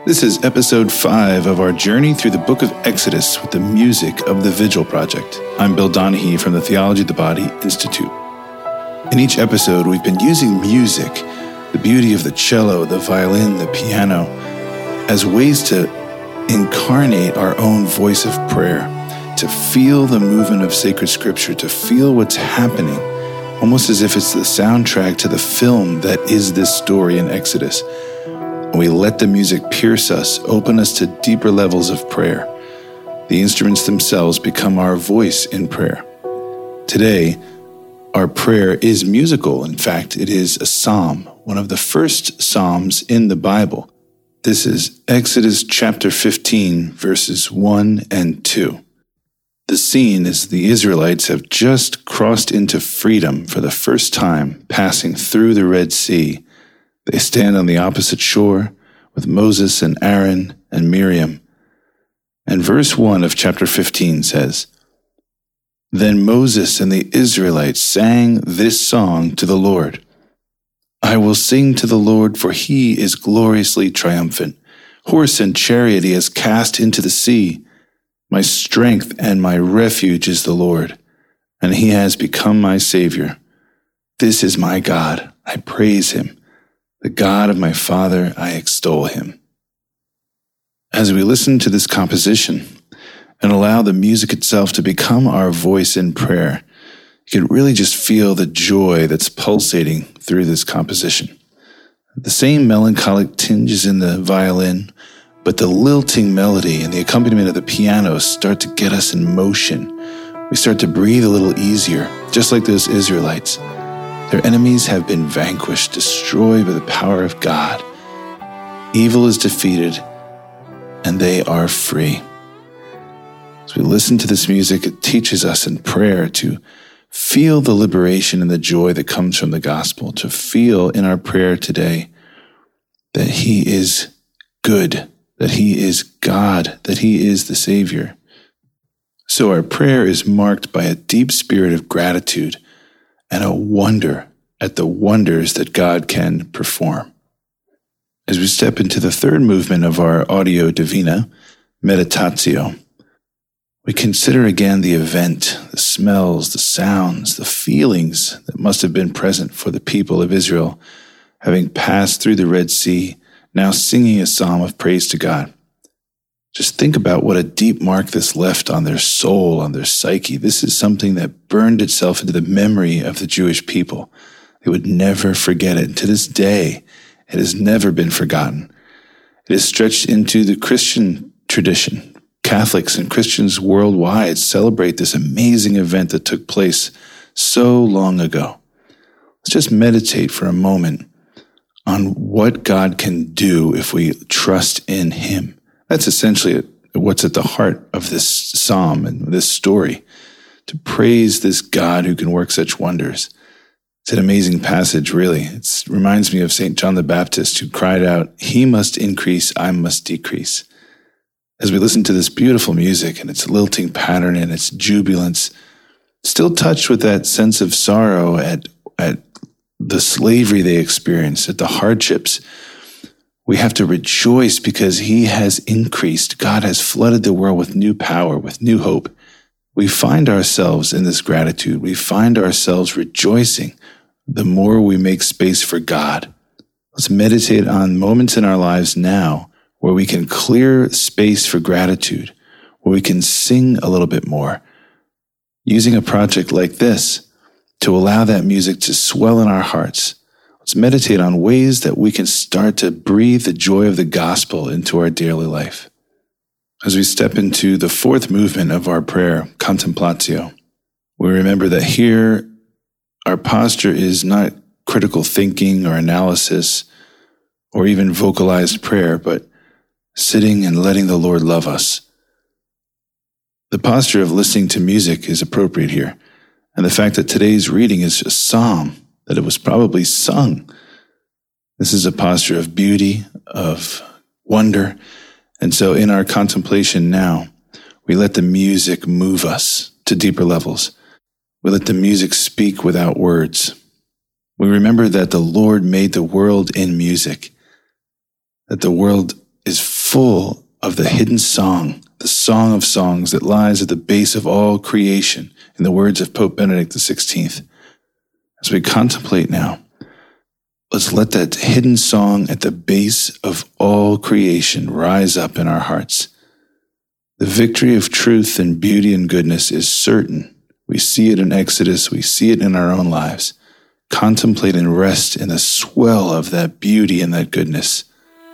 This is episode 5 of our journey through the book of Exodus with the music of the Vigil Project. I'm Bill Donahue from the Theology of the Body Institute. In each episode, we've been using music, the beauty of the cello, the violin, the piano, as ways to incarnate our own voice of prayer, to feel the movement of sacred scripture, to feel what's happening, almost as if it's the soundtrack to the film that is this story in Exodus. We let the music pierce us, open us to deeper levels of prayer. The instruments themselves become our voice in prayer. Today, our prayer is musical. In fact, it is a psalm, one of the first psalms in the Bible. This is Exodus chapter 15, verses 1 and 2. The scene is the Israelites have just crossed into freedom for the first time, passing through the Red Sea. They stand on the opposite shore with Moses and Aaron and Miriam. And verse 1 of chapter 15 says, "Then Moses and the Israelites sang this song to the Lord. I will sing to the Lord, for he is gloriously triumphant. Horse and chariot he has cast into the sea. My strength and my refuge is the Lord, and he has become my Savior. This is my God, I praise him. The God of my father, I extol him." As we listen to this composition and allow the music itself to become our voice in prayer, you can really just feel the joy that's pulsating through this composition. The same melancholic tinge is in the violin, but the lilting melody and the accompaniment of the piano start to get us in motion. We start to breathe a little easier, just like those Israelites. Their enemies have been vanquished, destroyed by the power of God. Evil is defeated, and they are free. As we listen to this music, it teaches us in prayer to feel the liberation and the joy that comes from the gospel, to feel in our prayer today that he is good, that he is God, that he is the Savior. So our prayer is marked by a deep spirit of gratitude and a wonder at the wonders that God can perform. As we step into the third movement of our Audio Divina, Meditatio, we consider again the event, the smells, the sounds, the feelings that must have been present for the people of Israel, having passed through the Red Sea, now singing a psalm of praise to God. Just think about what a deep mark this left on their soul, on their psyche. This is something that burned itself into the memory of the Jewish people. They would never forget it. And to this day, it has never been forgotten. It is stretched into the Christian tradition. Catholics and Christians worldwide celebrate this amazing event that took place so long ago. Let's just meditate for a moment on what God can do if we trust in him. That's essentially what's at the heart of this psalm and this story, to praise this God who can work such wonders. It's an amazing passage, really. It reminds me of St. John the Baptist, who cried out, "He must increase, I must decrease." As we listen to this beautiful music and its lilting pattern and its jubilance, still touched with that sense of sorrow at the slavery they experienced, at the hardships, we have to rejoice because he has increased. God has flooded the world with new power, with new hope. We find ourselves in this gratitude. We find ourselves rejoicing the more we make space for God. Let's meditate on moments in our lives now where we can clear space for gratitude, where we can sing a little bit more, using a project like this to allow that music to swell in our hearts. Let's meditate on ways that we can start to breathe the joy of the gospel into our daily life. As we step into the fourth movement of our prayer, Contemplatio, we remember that here our posture is not critical thinking or analysis or even vocalized prayer, but sitting and letting the Lord love us. The posture of listening to music is appropriate here, and the fact that today's reading is a psalm, that it was probably sung. This is a posture of beauty, of wonder. And so in our contemplation now, we let the music move us to deeper levels. We let the music speak without words. We remember that the Lord made the world in music, that the world is full of the hidden song, the Song of Songs that lies at the base of all creation, in the words of Pope Benedict XVI. As we contemplate now, let's let that hidden song at the base of all creation rise up in our hearts. The victory of truth and beauty and goodness is certain. We see it in Exodus, we see it in our own lives. Contemplate and rest in the swell of that beauty and that goodness.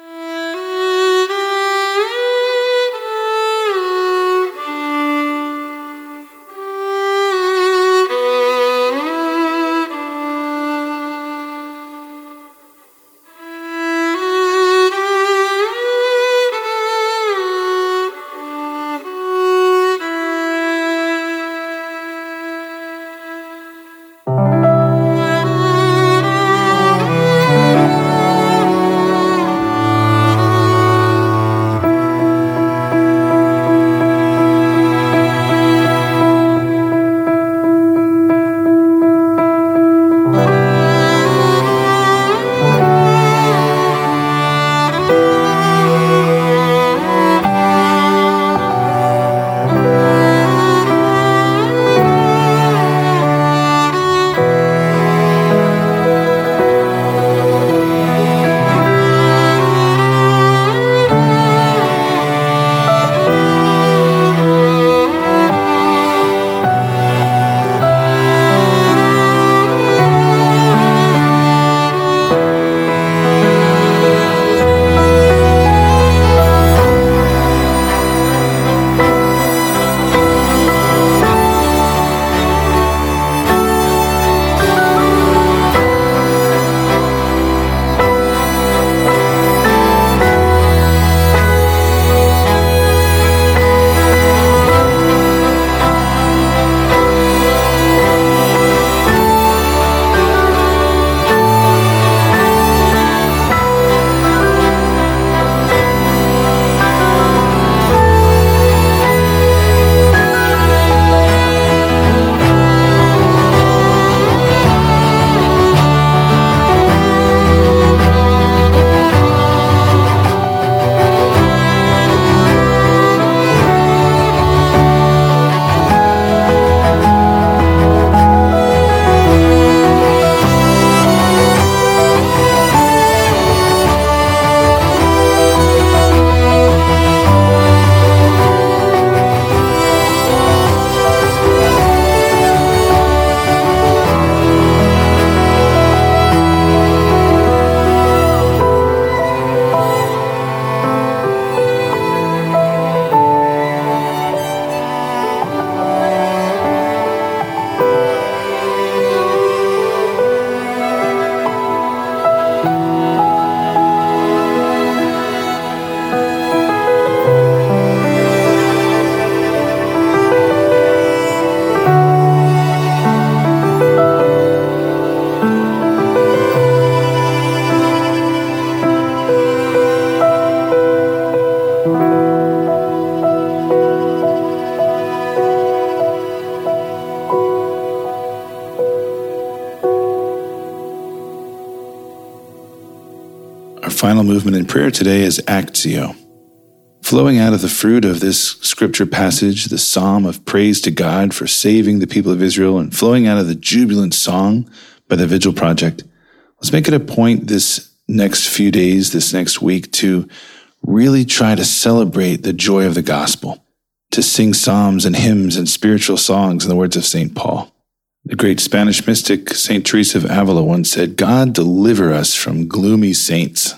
Our final movement in prayer today is Actio. Flowing out of the fruit of this scripture passage, the psalm of praise to God for saving the people of Israel, and flowing out of the jubilant song by the Vigil Project, let's make it a point this next few days, this next week, to really try to celebrate the joy of the gospel, to sing psalms and hymns and spiritual songs in the words of St. Paul. The great Spanish mystic St. Teresa of Avila once said, "God deliver us from gloomy saints."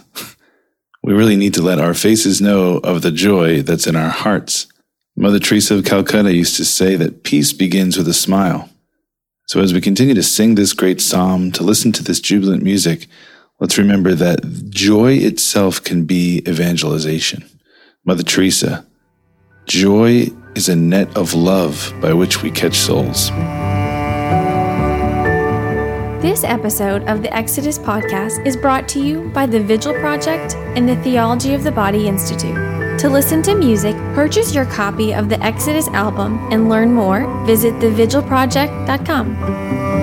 We really need to let our faces know of the joy that's in our hearts. Mother Teresa of Calcutta used to say that peace begins with a smile. So as we continue to sing this great psalm, to listen to this jubilant music, let's remember that joy itself can be evangelization. Mother Teresa, joy is a net of love by which we catch souls. This episode of the Exodus podcast is brought to you by the Vigil Project and the Theology of the Body Institute. To listen to music, purchase your copy of the Exodus album, and learn more, visit thevigilproject.com.